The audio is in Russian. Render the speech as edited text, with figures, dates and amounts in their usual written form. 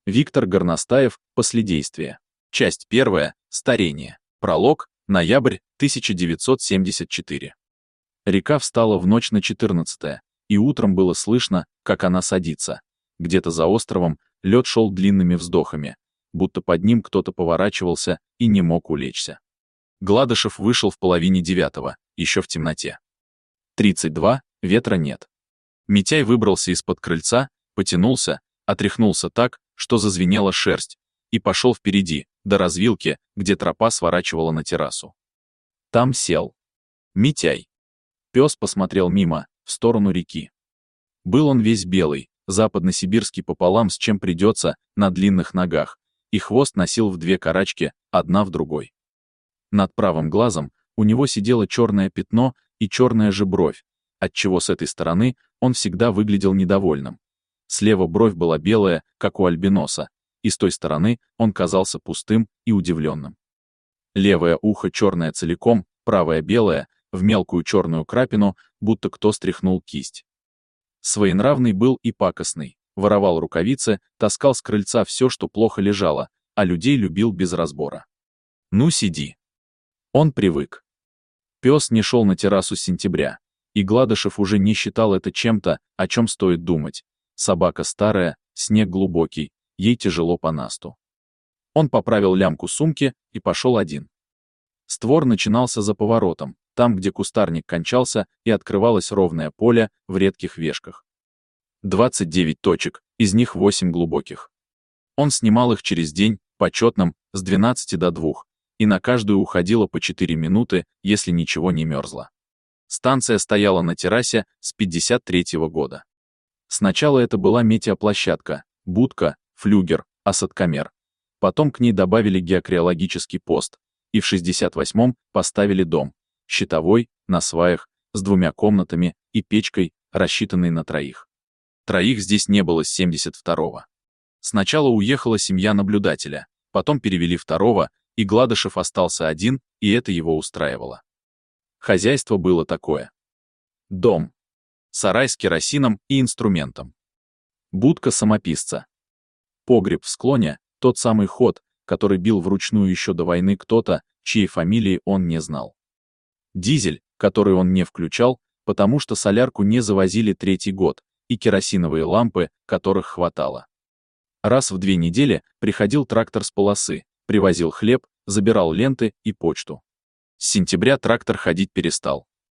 Виктор Горностаев. Последействие. Часть 1. Старение. Пролог. Ноябрь 1974. Река встала в ночь на 14-е, и утром было слышно, как она садится. Где-то за островом лед шел длинными вздохами, будто под ним кто-то поворачивался и не мог улечься. Гладышев вышел в половине 9, еще в темноте. 32, ветра нет. Митяй выбрался из-под крыльца, потянулся, отряхнулся так, что зазвенела шерсть, и пошел впереди, до развилки, где тропа сворачивала на террасу. Там сел Митяй. Пес посмотрел мимо, в сторону реки. Был он весь белый, западносибирский пополам с чем придется, на длинных ногах, и хвост носил в 2 карачки, одна в другой. Над правым глазом у него сидело черное пятно и черная же бровь, отчего с этой стороны он всегда выглядел недовольным. Слева бровь была белая, как у альбиноса, и с той стороны он казался пустым и удивленным. Левое ухо черное целиком, правое белое, в мелкую черную крапину, будто кто стряхнул кисть. Своенравный был и пакостный, воровал рукавицы, таскал с крыльца все, что плохо лежало, а людей любил без разбора. «Ну сиди». Он привык. Пес не шел на террасу с сентября, и Гладышев уже не считал это чем-то, о чем стоит думать. Собака старая, снег глубокий, ей тяжело по насту. Он поправил лямку сумки и пошел один. Створ начинался за поворотом, там, где кустарник кончался, и открывалось ровное поле в редких вешках. 29 точек, из них 8 глубоких. Он снимал их через день, почетным, с 12 до 2, и на каждую уходило по 4 минуты, если ничего не мерзло. Станция стояла на террасе с 53-го года. Сначала это была метеоплощадка, будка, флюгер, осадкомер. Потом к ней добавили геокриологический пост, и в 68-м поставили дом, щитовой, на сваях, с 2 комнатами и печкой, рассчитанной на 3. Троих здесь не было с 72-го. Сначала уехала семья наблюдателя, потом перевели 2-го, и Гладышев остался один, и это его устраивало. Хозяйство было такое. Дом. Сарай с керосином и инструментом. Будка самописца. Погреб в склоне, тот самый ход, который бил вручную еще до войны кто-то, чьей фамилии он не знал. Дизель, который он не включал, потому что солярку не завозили 3-й год, и керосиновые лампы, которых хватало. Раз в 2 недели приходил трактор с полосы, привозил хлеб, забирал ленты и почту. С сентября трактор ходить перестал.